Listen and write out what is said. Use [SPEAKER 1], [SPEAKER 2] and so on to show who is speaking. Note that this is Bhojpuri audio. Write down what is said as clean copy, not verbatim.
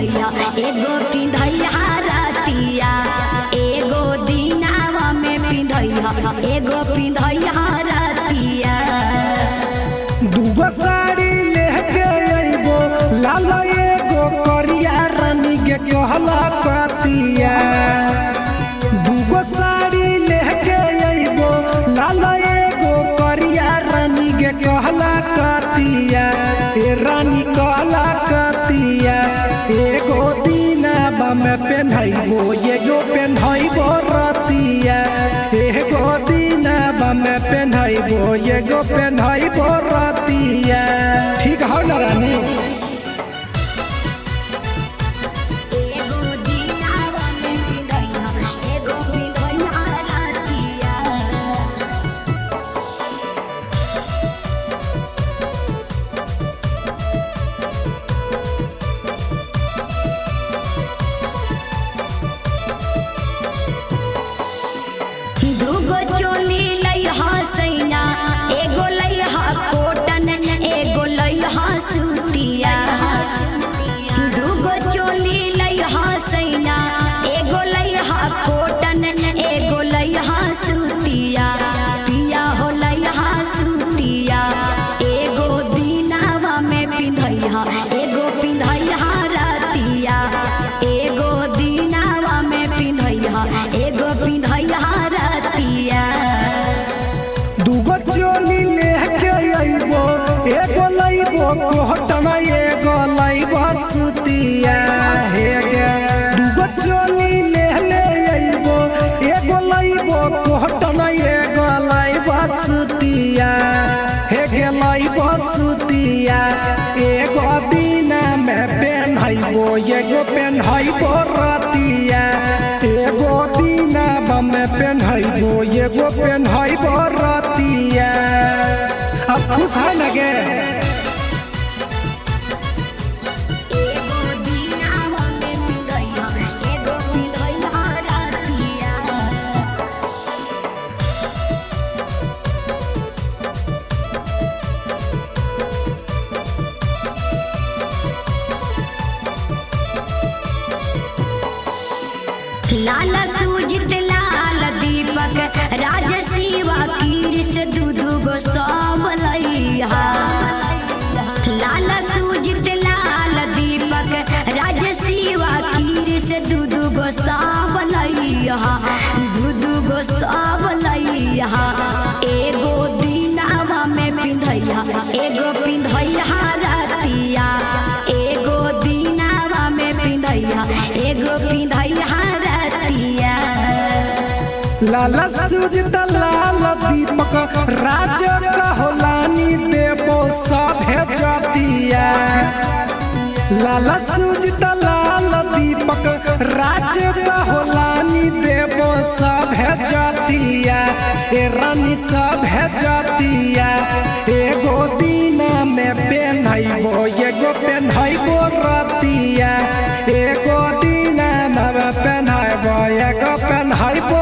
[SPEAKER 1] पिंधैया एगो पिंधैया रतिया एगो दिनावा में पिंधैया एगो पिंधैया रतिया।
[SPEAKER 2] दूगो साड़ी लेके अइबो लाल एगो करिया रानी के कहला कतिया। दूगो साड़ी लेके अइबो लाल एगो करिया रानी के कहला कतिया। ए रानी कहला कतिया एगो दिनावा में पेन्हैबो एगो पेन्हैबो रतिया। एगो दिनावा में पेन्हैबो एगो पेन्हैबो रतिया। ठीक हो ना रानी?
[SPEAKER 1] दूगो चोली लइहा सैया एगो लइहा कोटन एगो लइहा सूतिया। दूगो चोली लइहा सैया एगो लइहा कोटन एगो लइहा सूतिया। पिया हो लइहा सूतिया एगो दिनावा में पिंधैया एगो पिंधैया रतिया एगो दिनावा में पिंधैया एगो पिंधैया रतिया।
[SPEAKER 2] दूगो चोली लेके अइबो एगो लइबो कोटन एगो लइबो सूतिया। हे गे दूगो चोली ले अइबो एगो लइबो कोटन एगो लइबो सूतिया। हे गे लइबो सूतिया एगो दिना में पेन्हैबो एगो पेन्हैबो रतिया। एगो दिना में पेन्हैबो एगो पेन्हैबो रतिया। अब खुश है ना गे?
[SPEAKER 1] एगो दिनावा में पिंधैया एगो पिंधैया रतिया। लाल सूजित लाल दीपक राज शिवा कीर्ष दूधुगो सब लइहा। लाल सूजित लाल दीपक राज शिवा कीर्ष दूधुगो सब लइहा दूधुगो सब लइहा। एगो दिनावा में पिंधैया एगो पिंधैया रतिया एगो दिनावा में पिंधैया एगो पिंधैया रतिया।
[SPEAKER 2] लाल सूजित लाल दीपक राज कहलानी देबो सभे जतिया। लाल सूजित लाल दीपक राज कहलानी देबो सभे जतिया। ए रानी सभे जतिया एगो दिना में पेन्हैबो एगो पेन्हैबो रतिया। एगो दिना में पेन्हैबो एगो पेन्हैबो